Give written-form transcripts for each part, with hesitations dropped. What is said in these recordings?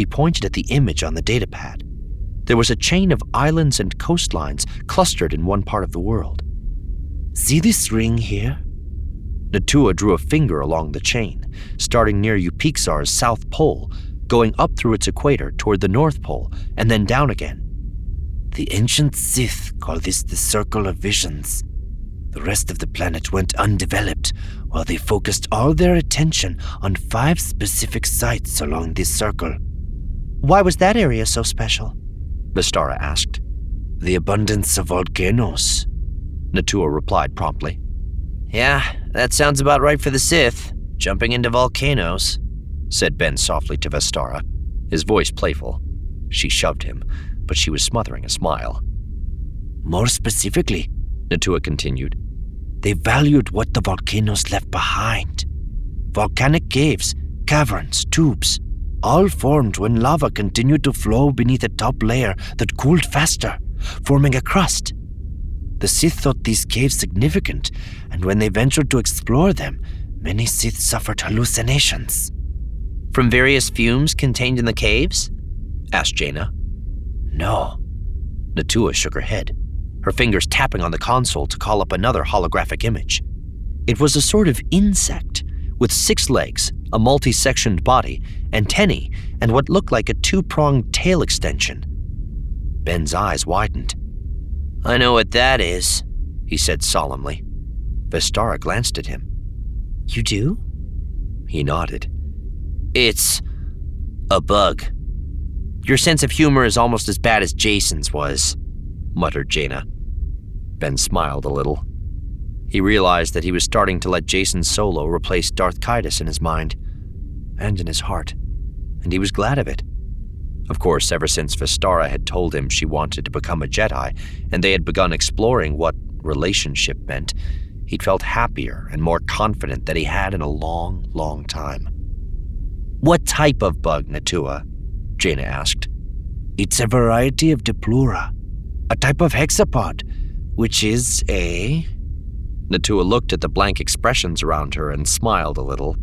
She pointed at the image on the datapad. There was a chain of islands and coastlines clustered in one part of the world. See this ring here? Natua drew a finger along the chain, starting near Upixar's south pole, going up through its equator toward the North Pole, and then down again. The ancient Sith call this the Circle of Visions. The rest of the planet went undeveloped, while they focused all their attention on 5 specific sites along this circle. Why was that area so special? Vestara asked. The abundance of volcanoes, Natua replied promptly. Yeah, that sounds about right for the Sith, jumping into volcanoes, said Ben softly to Vestara, his voice playful. She shoved him, but she was smothering a smile. More specifically, Natua continued, they valued what the volcanoes left behind. Volcanic caves, caverns, tubes, all formed when lava continued to flow beneath a top layer that cooled faster, forming a crust. The Sith thought these caves significant, and when they ventured to explore them, many Sith suffered hallucinations. From various fumes contained in the caves? Asked Jaina. No. Natua shook her head, her fingers tapping on the console to call up another holographic image. It was a sort of insect with 6 legs, a multi-sectioned body, antennae, and what looked like a 2-pronged tail extension. Ben's eyes widened. I know what that is, he said solemnly. Vestara glanced at him. You do? He nodded. It's a bug. Your sense of humor is almost as bad as Jason's was, muttered Jaina. Ben smiled a little. He realized that he was starting to let Jacen Solo replace Darth Caedus in his mind, and in his heart, and he was glad of it. Of course, ever since Vestara had told him she wanted to become a Jedi, and they had begun exploring what relationship meant, he'd felt happier and more confident than he had in a long, long time. What type of bug, Natua? Jaina asked. It's a variety of Diplura, a type of hexapod, which is a... Natua looked at the blank expressions around her and smiled a little.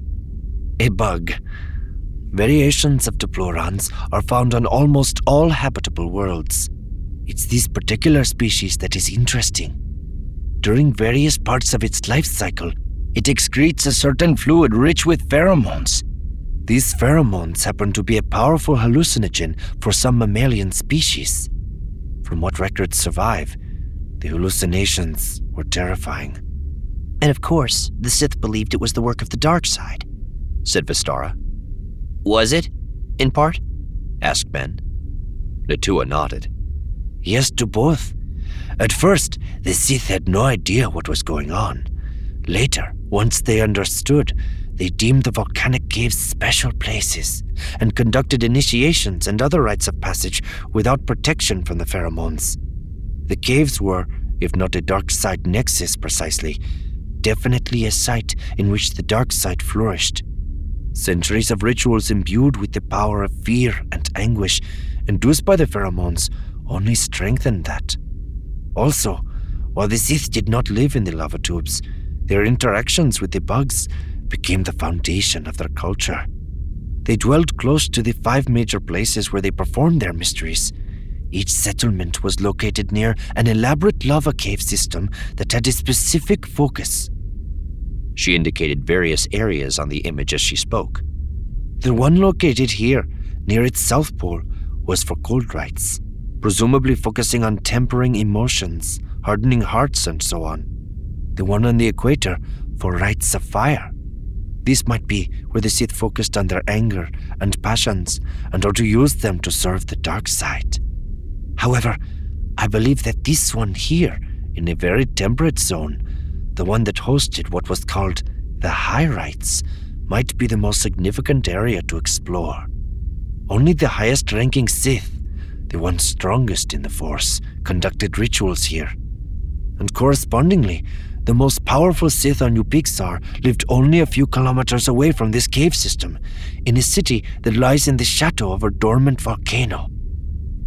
A bug. Variations of Diplurans are found on almost all habitable worlds. It's this particular species that is interesting. During various parts of its life cycle, it excretes a certain fluid rich with pheromones. These pheromones happen to be a powerful hallucinogen for some mammalian species. From what records survive, the hallucinations were terrifying. And of course, the Sith believed it was the work of the dark side, said Vestara. Was it, in part? Asked Ben. Natua nodded. Yes to both. At first, the Sith had no idea what was going on. Later, once they understood, they deemed the volcanic caves special places and conducted initiations and other rites of passage without protection from the pheromones. The caves were, if not a dark side nexus precisely, definitely a site in which the dark side flourished. Centuries of rituals imbued with the power of fear and anguish induced by the pheromones only strengthened that. Also, while the Sith did not live in the lava tubes, their interactions with the bugs became the foundation of their culture. They dwelled close to the 5 major places where they performed their mysteries. Each settlement was located near an elaborate lava cave system that had a specific focus. She indicated various areas on the image as she spoke. The one located here, near its south pole, was for cold rites, presumably focusing on tempering emotions, hardening hearts, and so on. The one on the equator for rites of fire. This might be where the Sith focused on their anger and passions and how to use them to serve the dark side. However, I believe that this one here, in a very temperate zone, the one that hosted what was called the High Rites, might be the most significant area to explore. Only the highest-ranking Sith, the ones strongest in the Force, conducted rituals here. And correspondingly, the most powerful Sith on Upixar lived only a few kilometers away from this cave system, in a city that lies in the shadow of a dormant volcano.